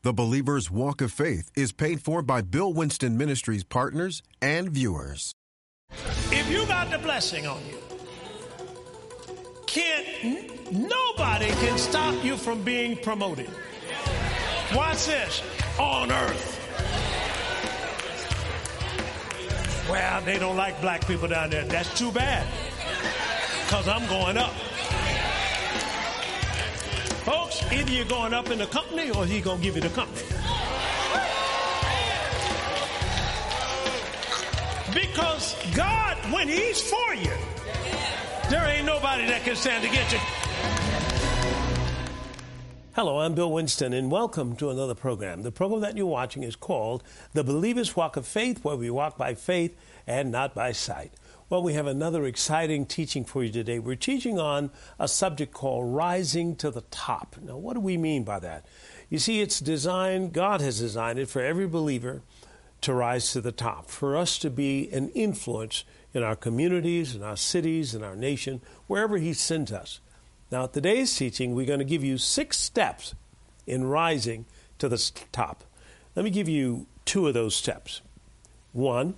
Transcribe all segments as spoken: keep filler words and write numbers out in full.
The Believer's Walk of Faith is paid for by Bill Winston Ministries partners and viewers. If you got the blessing on you, can't, nobody can stop you from being promoted. Watch this. On earth. Well, they don't like black people down there. That's too bad. Because I'm going up. Folks, either you're going up in the company or he's going to give you the company. Because God, when he's for you, there ain't nobody that can stand against you. Hello, I'm Bill Winston, and welcome to another program. The program that you're watching is called The Believer's Walk of Faith, where we walk by faith and not by sight. Well, we have another exciting teaching for you today. We're teaching on a subject called Rising to the Top. Now, what do we mean by that? You see, it's designed, God has designed it for every believer to rise to the top, for us to be an influence in our communities, in our cities, in our nation, wherever he sends us. Now, today's teaching, we're going to give you six steps in rising to the top. Let me give you two of those steps. One,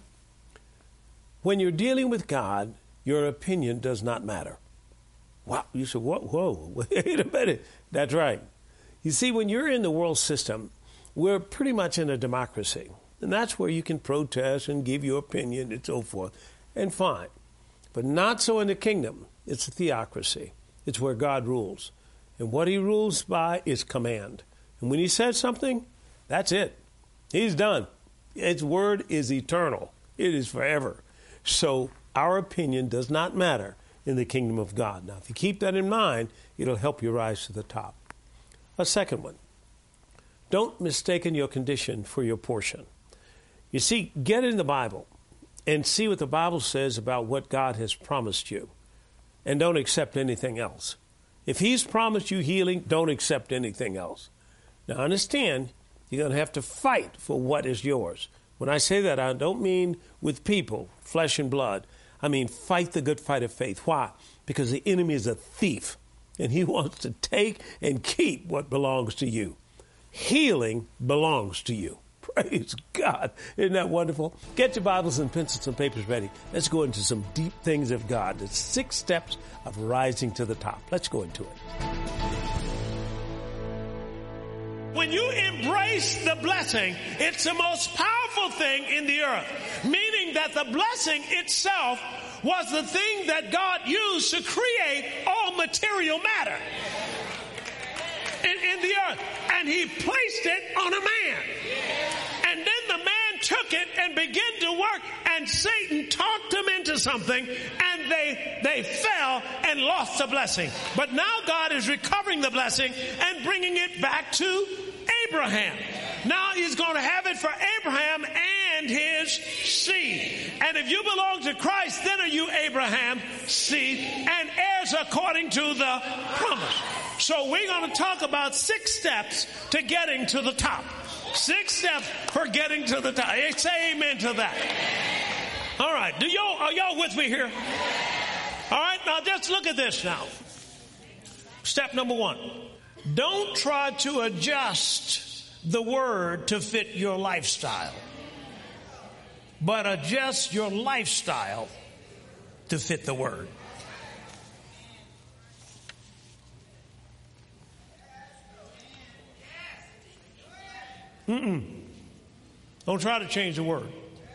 when you're dealing with God, your opinion does not matter. Wow, you said, whoa, whoa, wait a minute. That's right. You see, when you're in the world system, we're pretty much in a democracy. And that's where you can protest and give your opinion and so forth. And fine. But not so in the kingdom. It's a theocracy. It's where God rules. And what he rules by is command. And when he says something, that's it. He's done. His word is eternal. It is forever. So our opinion does not matter in the kingdom of God. Now, if you keep that in mind, it'll help you rise to the top. A second one. Don't mistake your condition for your portion. You see, get in the Bible and see what the Bible says about what God has promised you. And don't accept anything else. If he's promised you healing, don't accept anything else. Now, understand, you're going to have to fight for what is yours. When I say that, I don't mean with people, flesh and blood. I mean, fight the good fight of faith. Why? Because the enemy is a thief, and he wants to take and keep what belongs to you. Healing belongs to you. Praise God. Isn't that wonderful? Get your Bibles and pencils and papers ready. Let's go into some deep things of God. The six steps of rising to the top. Let's go into it. When you embrace the blessing, it's the most powerful thing in the earth. Meaning that the blessing itself was the thing that God used to create all material matter in, in the earth. And he placed it on a man. And then the man took it and began to work, and Satan talked them into something, and they they fell and lost the blessing. But now God is recovering the blessing and bringing it back to Abraham. Now he's going to have it for Abraham and his seed. And if you belong to Christ, then are you Abraham's seed and heirs according to the promise. So we're going to talk about six steps to getting to the top. Six steps for getting to the top. Say amen to that. All right. Do y'all, are y'all with me here? All right. Now just look at this now. Step number one. Don't try to adjust the word to fit your lifestyle, but adjust your lifestyle to fit the word. Mm-mm. Don't try to change the word.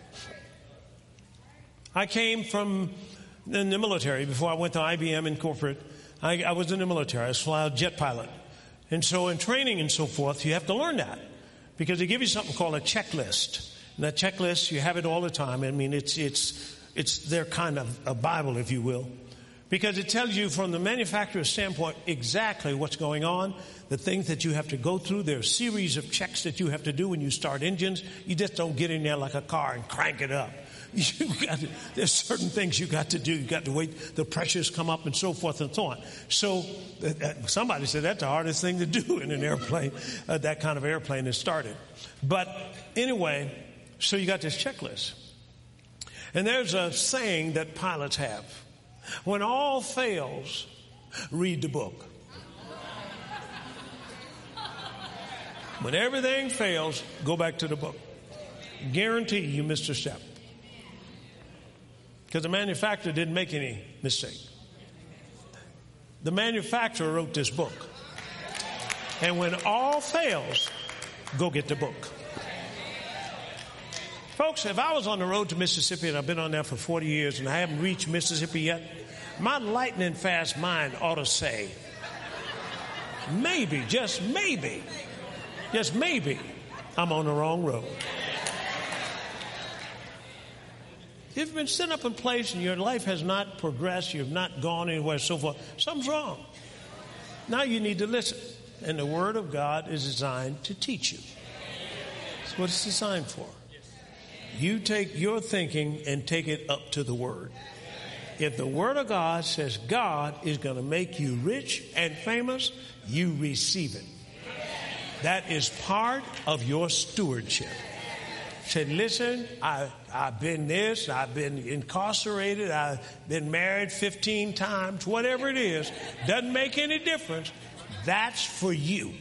I came from in the military before I went to I B M Incorporated. I, I was in the military. I was a jet pilot. And so in training and so forth, you have to learn that because they give you something called a checklist. And that checklist, you have it all the time. I mean, it's it's it's their kind of a Bible, if you will, because it tells you from the manufacturer's standpoint exactly what's going on, the things that you have to go through. There are a series of checks that you have to do when you start engines. You just don't get in there like a car and crank it up. You got to, there's certain things you got to do. You got to wait, the pressures come up and so forth and so on. So uh, somebody said that's the hardest thing to do in an airplane. Uh, that kind of airplane is started. But anyway, so you got this checklist. And there's a saying that pilots have. When all fails, read the book. When everything fails, go back to the book. Guarantee you missed a step. Because the manufacturer didn't make any mistake. The manufacturer wrote this book. And when all fails, go get the book. Folks, if I was on the road to Mississippi, and I've been on there for forty years, and I haven't reached Mississippi yet, my lightning fast mind ought to say, maybe, just maybe, just maybe, I'm on the wrong road. If you've been sitting up in place and your life has not progressed, you've not gone anywhere, so forth, something's wrong. Now you need to listen. And the Word of God is designed to teach you. That's what it's designed for. You take your thinking and take it up to the Word. If the Word of God says God is going to make you rich and famous, you receive it. That is part of your stewardship. Said, listen, I, I've been this, I've been incarcerated, I've been married fifteen times, whatever it is, doesn't make any difference. That's for you.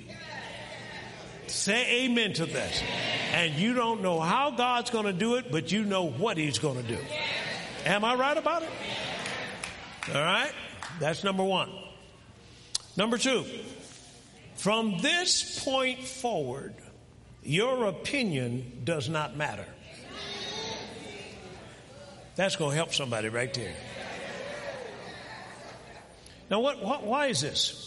Say amen to this. And you don't know how God's going to do it, but you know what He's going to do. Am I right about it? All right? That's number one. Number two, from this point forward, your opinion does not matter. That's going to help somebody right there. Now, what, what, why is this?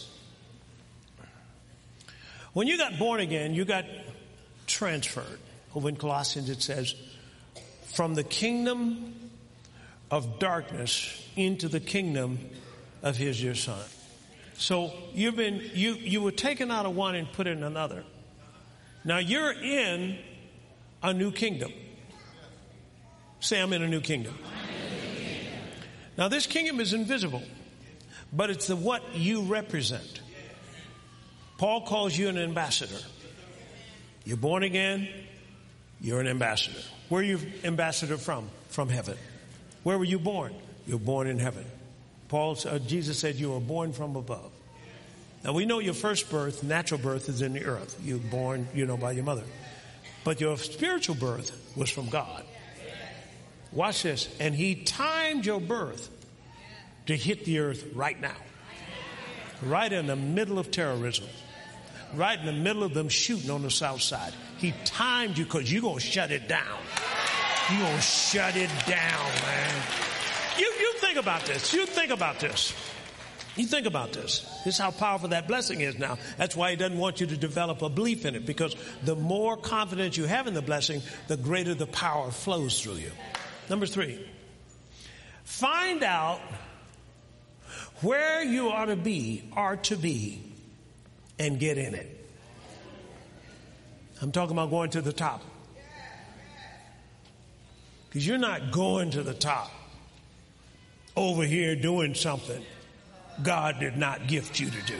When you got born again, you got transferred. Over in Colossians it says, from the kingdom of darkness into the kingdom of His dear Son. So you've been, you, you were taken out of one and put in another. Now you're in a new kingdom. Say, I'm in a new kingdom. Now this kingdom is invisible, but it's the what you represent. Paul calls you an ambassador. You're born again, you're an ambassador. Where are you ambassador from? From heaven. Where were you born? You're born in heaven. Paul, uh, Jesus said you were born from above. Now we know your first birth, natural birth, is in the earth. You're born, you know, by your mother. But your spiritual birth was from God. Watch this. And He timed your birth to hit the earth right now. Right in the middle of terrorism. Right in the middle of them shooting on the south side. He timed you because you're going to shut it down. You're going to shut it down, man. You, you think about this. You think about this. You think about this. This is how powerful that blessing is now. That's why He doesn't want you to develop a belief in it, because the more confidence you have in the blessing, the greater the power flows through you. Number three, find out where you ought to be, are to be, and get in it. I'm talking about going to the top. Because you're not going to the top over here doing something God did not gift you to do.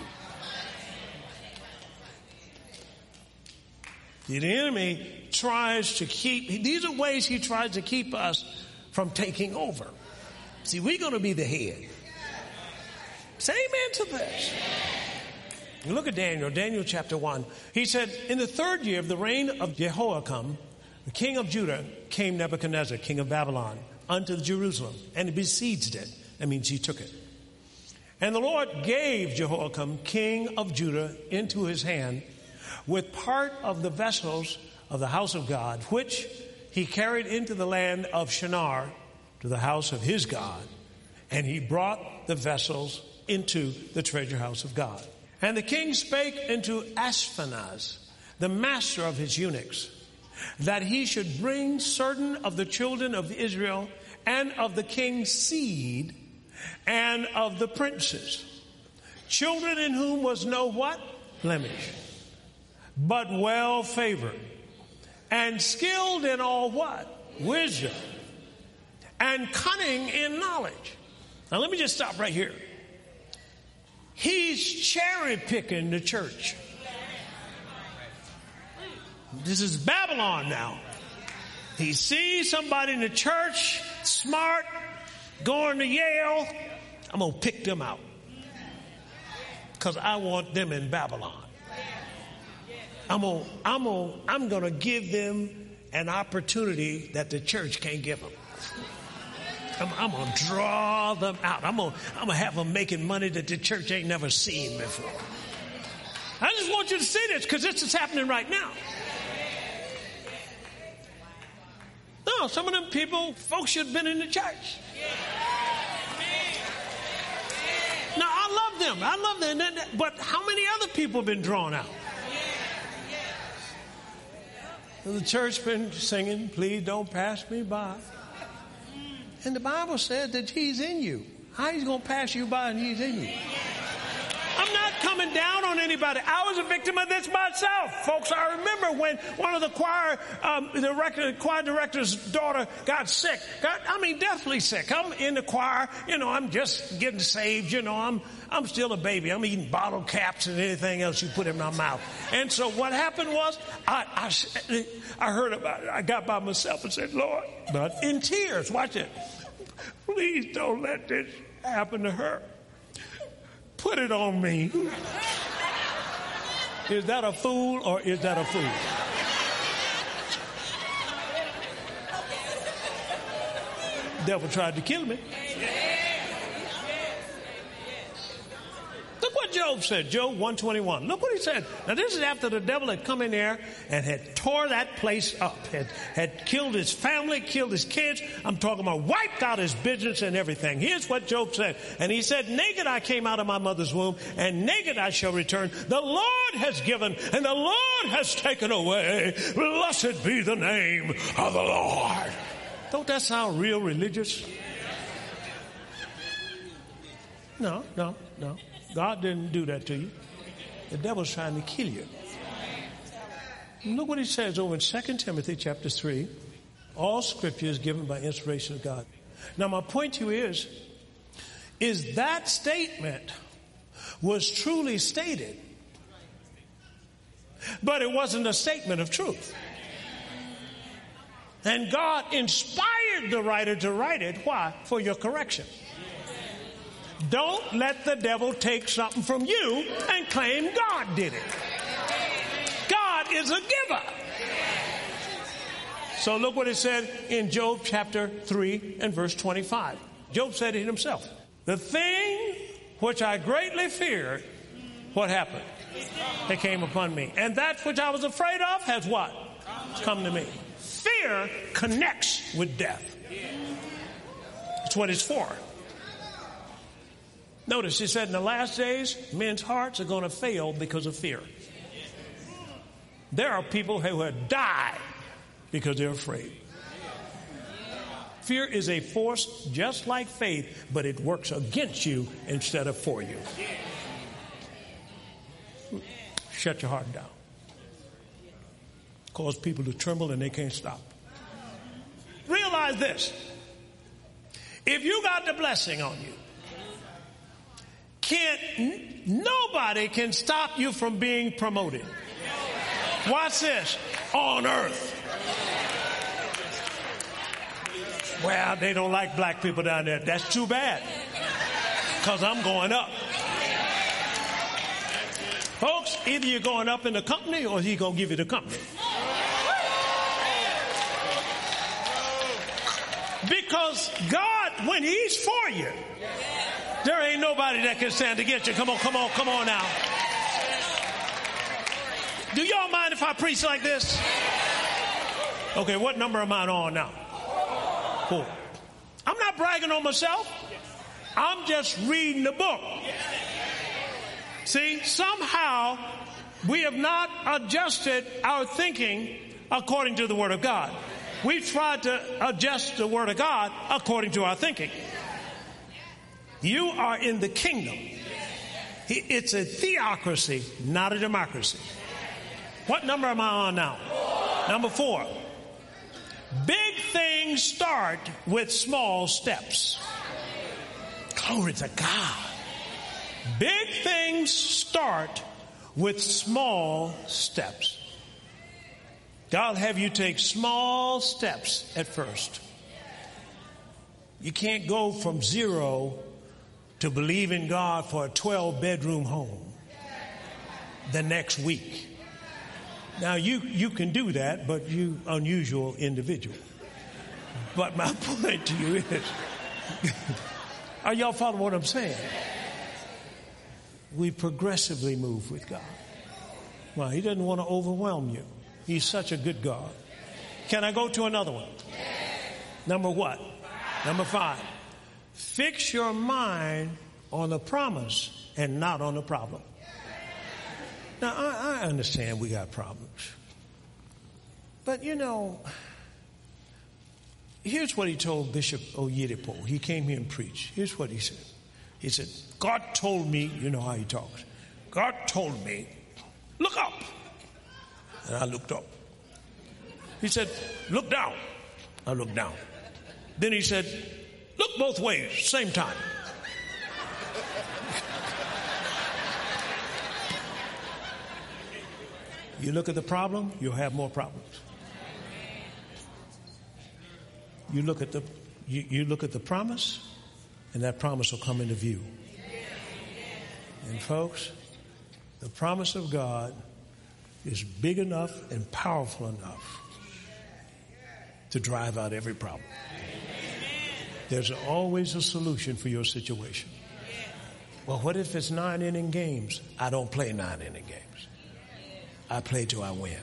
The enemy tries to keep, these are ways he tries to keep us from taking over. See, we're going to be the head. Say amen to this. You look at Daniel, Daniel chapter one. He said, in the third year of the reign of Jehoiakim, the king of Judah, came Nebuchadnezzar, king of Babylon, unto Jerusalem, and he besieged it. That means he took it. And the Lord gave Jehoiakim, king of Judah, into his hand with part of the vessels of the house of God, which he carried into the land of Shinar, to the house of his God. And he brought the vessels into the treasure house of God. And the king spake unto Ashpenaz, the master of his eunuchs, that he should bring certain of the children of Israel and of the king's seed and of the princes, children in whom was no what? Blemish, but well favored, and skilled in all what? Wisdom, and cunning in knowledge. Now let me just stop right here. He's cherry picking the church. This is Babylon now. He sees somebody in the church, smart, going to Yale. I'm going to pick them out because I want them in Babylon. I'm gonna, I'm gonna, I'm gonna give them an opportunity that the church can't give them. I'm, I'm gonna draw them out. I'm gonna, I'm gonna have them making money that the church ain't never seen before. I just want you to see this because this is happening right now. No, some of them people, folks should have been in the church. Now, I love them. I love them. But how many other people have been drawn out? The church been singing, please don't pass me by. And the Bible says that he's in you. How he's going to pass you by and he's in you? I'm not coming down on anybody. I was a victim of this myself. Folks, I remember when one of the choir, um, the record, choir director's daughter got sick. Got, I mean, deathly sick. I'm in the choir. You know, I'm just getting saved. You know, I'm, I'm still a baby. I'm eating bottle caps and anything else you put in my mouth. And so what happened was I, I, I heard about it. I got by myself and said, Lord, but in tears, watch it. Please don't let this happen to her. Put it on me. Is that a fool or is that a fool? Devil tried to kill me. Look what Job said, Job one twenty-one. Look what he said. Now this is after the devil had come in there and had tore that place up, had, had killed his family, killed his kids. I'm talking about wiped out his business and everything. Here's what Job said. And he said, naked I came out of my mother's womb, and naked I shall return. The Lord has given, and the Lord has taken away. Blessed be the name of the Lord. Don't that sound real religious? No, no, no. God didn't do that to you. The devil's trying to kill you. And look what he says over in Second Timothy chapter three. All scripture is given by inspiration of God. Now my point to you is, is that statement was truly stated, but it wasn't a statement of truth. And God inspired the writer to write it. Why? For your correction. Don't let the devil take something from you and claim God did it. God is a giver. So look what it said in Job chapter three and verse twenty-five. Job said it himself. The thing which I greatly feared, what happened? It came upon me. And that which I was afraid of has what? Come to me. Fear connects with death. That's what it's for. Notice he said in the last days, men's hearts are going to fail because of fear. There are people who have died because they're afraid. Fear is a force just like faith, but it works against you instead of for you. Shut your heart down. Cause people to tremble and they can't stop. Realize this. If you got the blessing on you, can't, nobody can stop you from being promoted. Watch this. On earth. Well, they don't like black people down there. That's too bad. Because I'm going up. Folks, either you're going up in the company or he's going to give you the company. Because God, when he's for you, there ain't nobody that can stand against you. Come on, come on, come on now. Do y'all mind if I preach like this? Okay, what number am I on now? Four. I'm not bragging on myself. I'm just reading the book. See, somehow we have not adjusted our thinking according to the Word of God. We've tried to adjust the Word of God according to our thinking. You are in the kingdom. It's a theocracy, not a democracy. What number am I on now? Number four. Big things start with small steps. Glory to God. Big things start with small steps. God will have you take small steps at first. You can't go from zero to believe in God for a twelve bedroom home the next week. Now, you, you can do that, but you unusual individual. But my point to you is, are y'all following what I'm saying? We progressively move with God. Well, he doesn't want to overwhelm you. He's such a good God. Can I go to another one? Number what? Number five. Fix your mind on the promise and not on the problem. Now, I, I understand we got problems. But, you know, here's what he told Bishop Oyedepo. He came here and preached. Here's what he said. He said, God told me, you know how he talks. God told me, look up. And I looked up. He said, look down. I looked down. Then he said, look both ways, same time. You look at the problem, you'll have more problems. You look at the you, you look at the promise, and that promise will come into view. And folks, the promise of God is big enough and powerful enough to drive out every problem. There's always a solution for your situation. Well, what if it's nine inning games? I don't play nine inning games. I play till I win.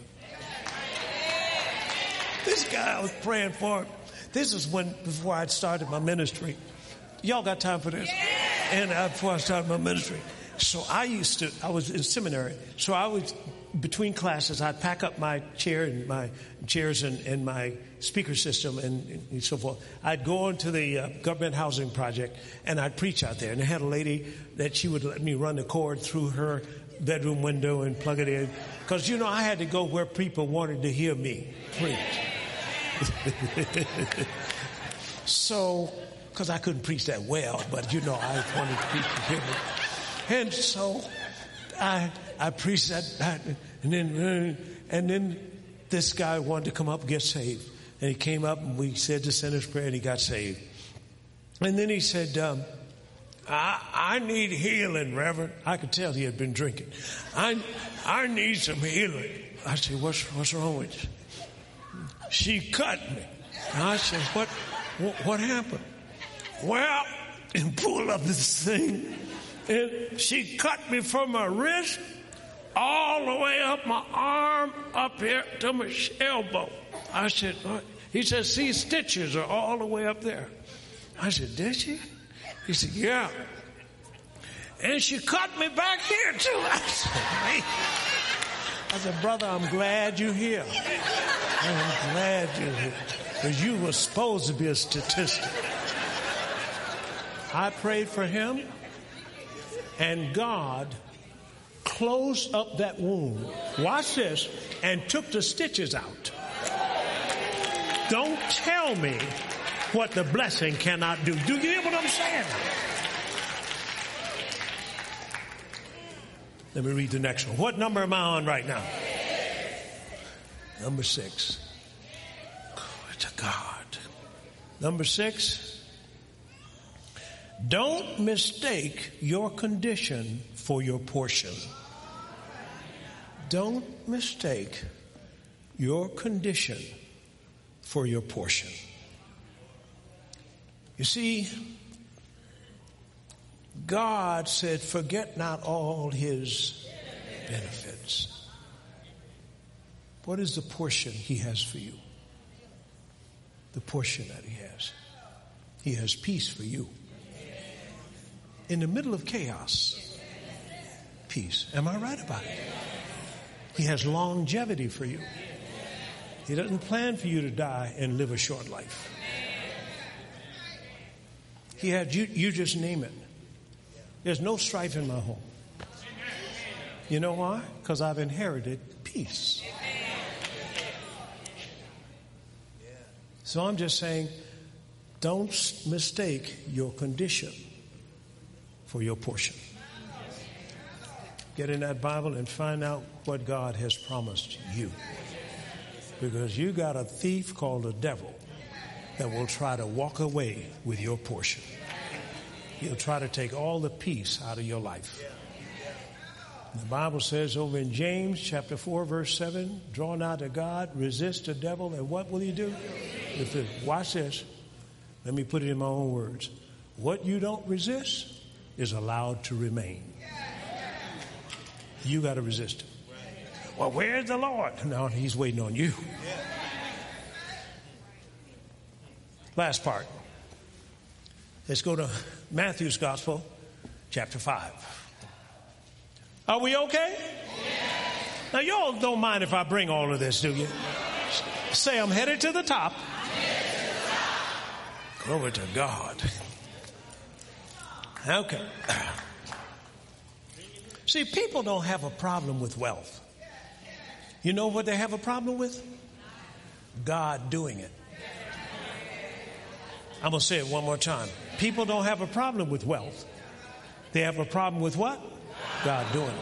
This guy I was praying for, this is when, before I started my ministry. Y'all got time for this? And uh, before I started my ministry. So I used to, I was in seminary, so I was, between classes, I'd pack up my chair and my chairs and, and my speaker system and, and so forth. I'd go into the uh, government housing project and I'd preach out there. And I had a lady that she would let me run the cord through her bedroom window and plug it in. Because, you know, I had to go where people wanted to hear me preach. So, because I couldn't preach that well, but, you know, I wanted to preach to people. And so I I preached that, that and then and then this guy wanted to come up and get saved. And he came up and we said the sinner's prayer and he got saved. And then he said, um, I, I need healing, Reverend. I could tell he had been drinking. I I need some healing. I said, what's what's wrong with you? She cut me. And I said, what, what what happened? Well, and pulled up this thing. And she cut me from my wrist all the way up my arm, up here to my elbow. I said, what? He said, see, stitches are all the way up there. I said, did she? He said, yeah. And she cut me back here, too. I said, hey. I said, brother, I'm glad you're here. I'm glad you're here. Because you were supposed to be a statistic. I prayed for him. And God closed up that wound. Watch this. And took the stitches out. Don't tell me what the blessing cannot do. Do you hear what I'm saying? Let me read the next one. What number am I on right now? Number six. Glory to God. Number six. Don't mistake your condition for your portion. Don't mistake your condition for your portion. You see, God said, forget not all his benefits. What is the portion he has for you? The portion that he has. He has peace for you. In the middle of chaos, peace. Am I right about it? He has longevity for you. He doesn't plan for you to die and live a short life. He had you, you just name it. There's no strife in my home. You know why? Because I've inherited peace. So I'm just saying, don't mistake your condition for your portion. Get in that Bible and find out what God has promised you. Because you got a thief called the devil that will try to walk away with your portion. He'll try to take all the peace out of your life. The Bible says over in James chapter four, verse seven, draw nigh to God, resist the devil, and what will he do? If it, watch this. Let me put it in my own words. What you don't resist is allowed to remain. You got to resist him. Well, where's the Lord? No, he's waiting on you. Last part. Let's go to Matthew's Gospel, chapter five. Are we okay? Now, y'all don't mind if I bring all of this, do you? Say, I'm headed to the top. Glory to God. Okay. See, people don't have a problem with wealth. You know what they have a problem with? God doing it. I'm going to say it one more time. People don't have a problem with wealth. They have a problem with what? God doing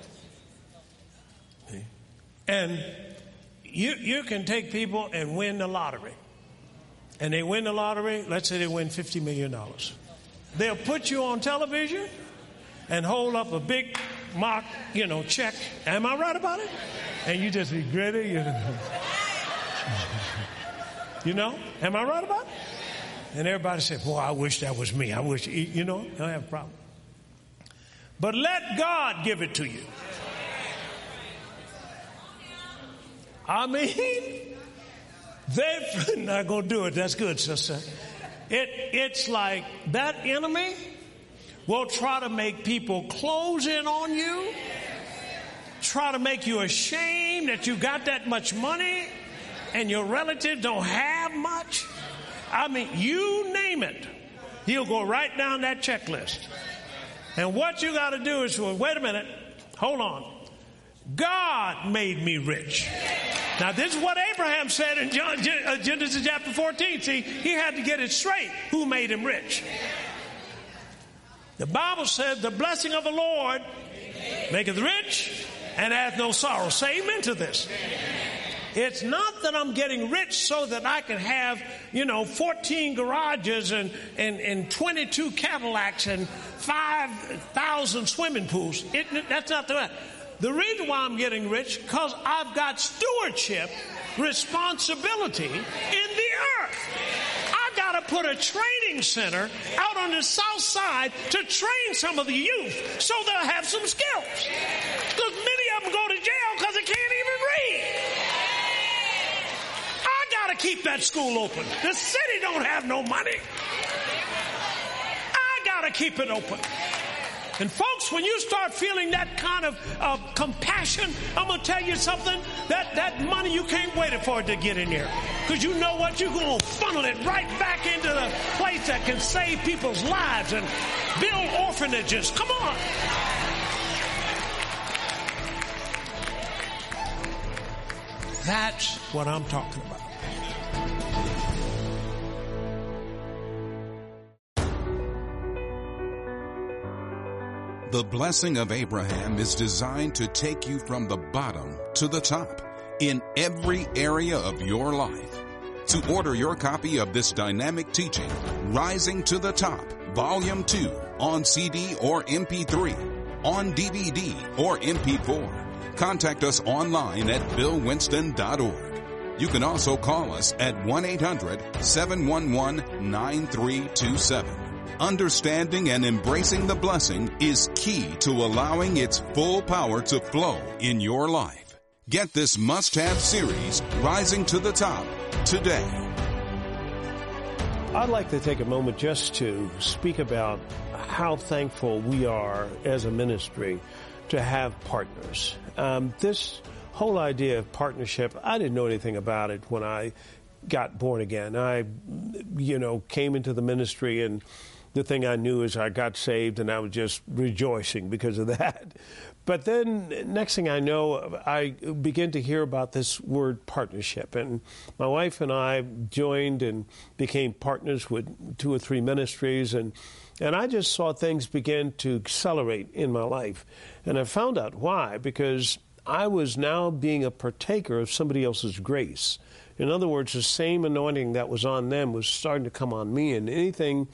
it. And you, you can take people and win the lottery. And they win the lottery, let's say they win fifty million dollars. They'll put you on television and hold up a big mock, you know, check. Am I right about it? And you just regret it. You know, you know? Am I right about it? And everybody said, boy, I wish that was me. I wish, you know, I don't have a problem. But let God give it to you. I mean, they're not going to do it. That's good, sister. It, it's like that enemy will try to make people close in on you, try to make you ashamed that you got that much money and your relatives don't have much. I mean, you name it. He'll go right down that checklist. And what you got to do is, well, wait a minute, hold on. God made me rich. Now, this is what Abraham said in Genesis chapter fourteen. See, he had to get it straight. Who made him rich? The Bible said the blessing of the Lord maketh rich and hath no sorrow. Say amen to this. It's not that I'm getting rich so that I can have, you know, fourteen garages and, and, and twenty-two Cadillacs and five thousand swimming pools. It, that's not the The reason why I'm getting rich, because I've got stewardship responsibility in the earth. I've got to put a training center out on the south side to train some of the youth so they'll have some skills. Because many of them go to jail because they can't even read. I got to keep that school open. The city don't have no money. I got to keep it open. And folks, when you start feeling that kind of uh, compassion, I'm going to tell you something, that, that money, you can't wait for it to get in there. Because you know what? You're going to funnel it right back into the place that can save people's lives and build orphanages. Come on. That's what I'm talking about. The blessing of Abraham is designed to take you from the bottom to the top in every area of your life. To order your copy of this dynamic teaching, Rising to the Top, Volume two, on C D or M P three, on D V D or M P four, contact us online at bill winston dot org. You can also call us at one eight hundred seven one one nine three two seven. Understanding and embracing the blessing is key to allowing its full power to flow in your life. Get this must-have series, Rising to the Top, today. I'd like to take a moment just to speak about how thankful we are as a ministry to have partners. Um, this whole idea of partnership, I didn't know anything about it when I got born again. I, you know, came into the ministry, and the thing I knew is I got saved, and I was just rejoicing because of that. But then next thing I know, I began to hear about this word partnership. And my wife and I joined and became partners with two or three ministries. And, and I just saw things begin to accelerate in my life. And I found out why, because I was now being a partaker of somebody else's grace. In other words, the same anointing that was on them was starting to come on me, and anything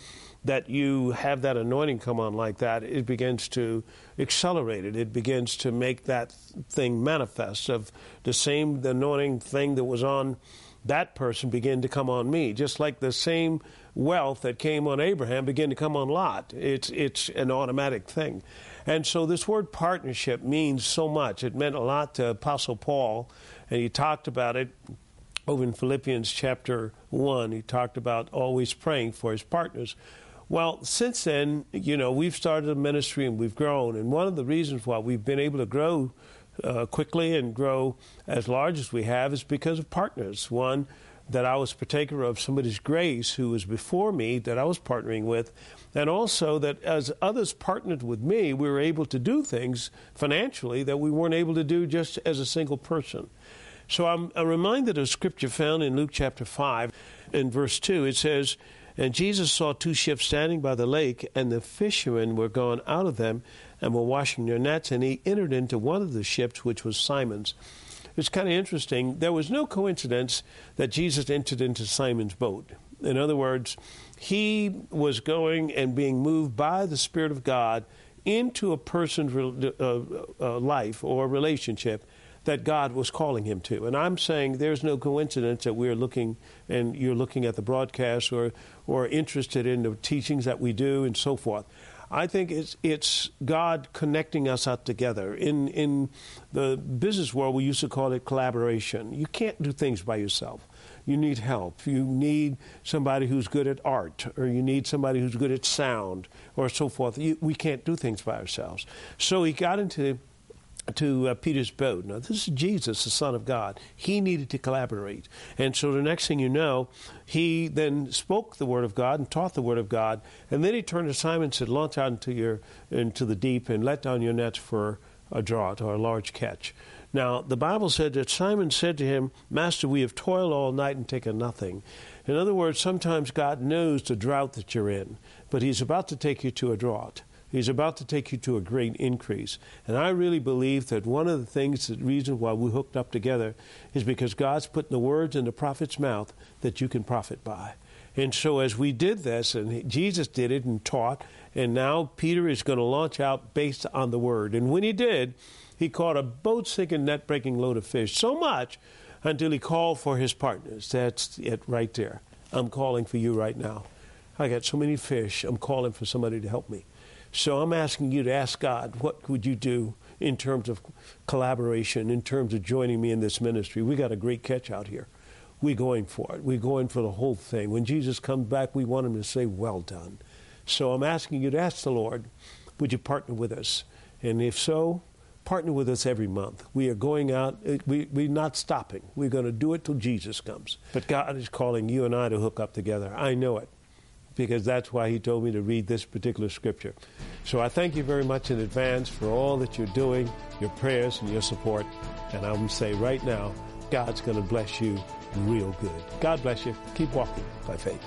that you have that anointing come on like that, it begins to accelerate it. It begins to make that thing manifest of the same the anointing thing that was on that person begin to come on me, just like the same wealth that came on Abraham began to come on Lot. It's it's an automatic thing. And so this word partnership means so much. It meant a lot to Apostle Paul, and he talked about it over in Philippians chapter one. He talked about always praying for his partners. Well, since then, you know, we've started a ministry and we've grown, and one of the reasons why we've been able to grow uh, quickly and grow as large as we have is because of partners. One, that I was partaker of somebody's grace who was before me that I was partnering with, and also that as others partnered with me, we were able to do things financially that we weren't able to do just as a single person. So I'm, I'm reminded of scripture found in Luke chapter five, in verse two. It says, "And Jesus saw two ships standing by the lake, and the fishermen were gone out of them and were washing their nets, and he entered into one of the ships, which was Simon's." It's kind of interesting. There was no coincidence that Jesus entered into Simon's boat. In other words, he was going and being moved by the Spirit of God into a person's uh, uh, life or relationship that God was calling him to. And I'm saying there's no coincidence that we're looking, and you're looking at the broadcast or, or interested in the teachings that we do and so forth. I think it's it's God connecting us up together. In in the business world, we used to call it collaboration. You can't do things by yourself. You need help. You need somebody who's good at art, or you need somebody who's good at sound, or so forth. You, we can't do things by ourselves. So he got into to uh, Peter's boat. Now, this is Jesus, the Son of God. He needed to collaborate. And so the next thing you know, he then spoke the Word of God and taught the Word of God. And then he turned to Simon and said, "Launch out into, your, into the deep and let down your nets for a draught," or a large catch. Now, the Bible said that Simon said to him, "Master, we have toiled all night and taken nothing." In other words, sometimes God knows the drought that you're in, but he's about to take you to a drought. He's about to take you to a great increase. And I really believe that one of the things, the reason why we hooked up together is because God's putting the words in the prophet's mouth that you can profit by. And so as we did this, and Jesus did it and taught, and now Peter is going to launch out based on the word. And when he did, he caught a boat-sinking, net-breaking load of fish, so much until he called for his partners. That's it right there. I'm calling for you right now. I got so many fish, I'm calling for somebody to help me. So I'm asking you to ask God, what would you do in terms of collaboration, in terms of joining me in this ministry? We got a great catch out here. We're going for it. We're going for the whole thing. When Jesus comes back, we want him to say, "Well done." So I'm asking you to ask the Lord, would you partner with us? And if so, partner with us every month. We are going out. We, we're not stopping. We're going to do it till Jesus comes. But God is calling you and I to hook up together. I know it, because that's why he told me to read this particular scripture. So I thank you very much in advance for all that you're doing, your prayers and your support. And I'm going to say right now, God's going to bless you real good. God bless you. Keep walking by faith.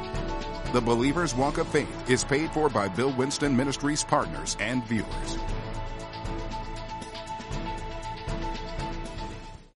The Believer's Walk of Faith is paid for by Bill Winston Ministries partners and viewers.